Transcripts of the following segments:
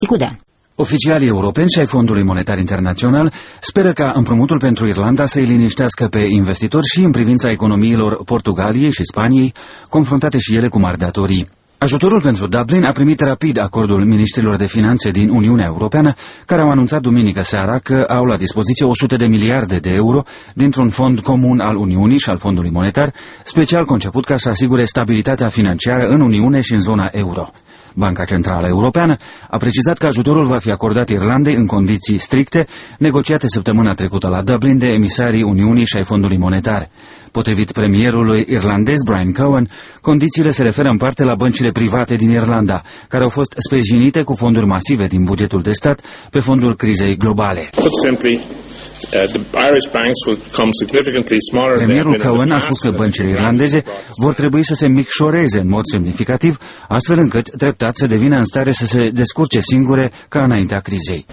Oficialii europeni și ai Fondului Monetar Internațional speră ca împrumutul pentru Irlanda să îi liniștească pe investitori și în privința economiilor Portugaliei și Spaniei, confruntate și ele cu mari datorii. Ajutorul pentru Dublin a primit rapid acordul ministrilor de finanțe din Uniunea Europeană, care au anunțat duminică seara că au la dispoziție 100 de miliarde de euro dintr-un fond comun al Uniunii și al Fondului Monetar, special conceput ca să asigure stabilitatea financiară în Uniune și în zona euro. Banca Centrală Europeană a precizat că ajutorul va fi acordat Irlandei în condiții stricte, negociate săptămâna trecută la Dublin de emisarii Uniunii și ai Fondului Monetar. Potrivit premierului irlandez Brian Cohen, condițiile se referă în parte la băncile private din Irlanda, care au fost sprijinite cu fonduri masive din bugetul de stat pe fondul crizei globale. Premierul Cohen a spus că băncile irlandeze vor trebui să se micșoreze în mod semnificativ, astfel încât treptat să devină în stare să se descurce singure ca înaintea crizei.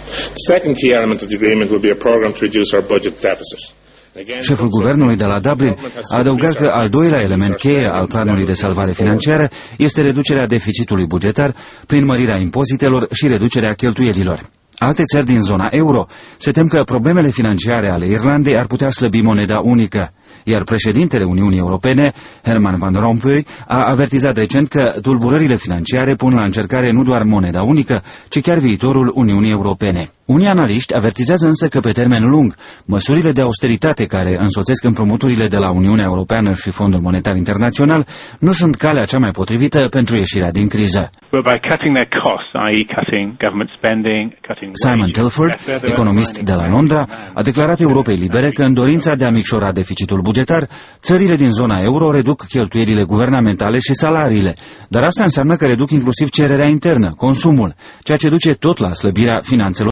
Șeful guvernului de la Dublin a adăugat că al doilea element cheie al planului de salvare financiară este reducerea deficitului bugetar prin mărirea impozitelor și reducerea cheltuielilor. Alte țări din zona euro se tem că problemele financiare ale Irlandei ar putea slăbi moneda unică, iar președintele Uniunii Europene, Herman Van Rompuy, a avertizat recent că tulburările financiare pun la încercare nu doar moneda unică, ci chiar viitorul Uniunii Europene. Unii analiști avertizează însă că pe termen lung, măsurile de austeritate care însoțesc împrumuturile de la Uniunea Europeană și Fondul Monetar Internațional nu sunt calea cea mai potrivită pentru ieșirea din criză. Simon Telford, economist de la Londra, a declarat Europei Libere că în dorința de a micșora deficitul bugetar, țările din zona euro reduc cheltuielile guvernamentale și salariile, dar asta înseamnă că reduc inclusiv cererea internă, consumul, ceea ce duce tot la slăbirea finanțelor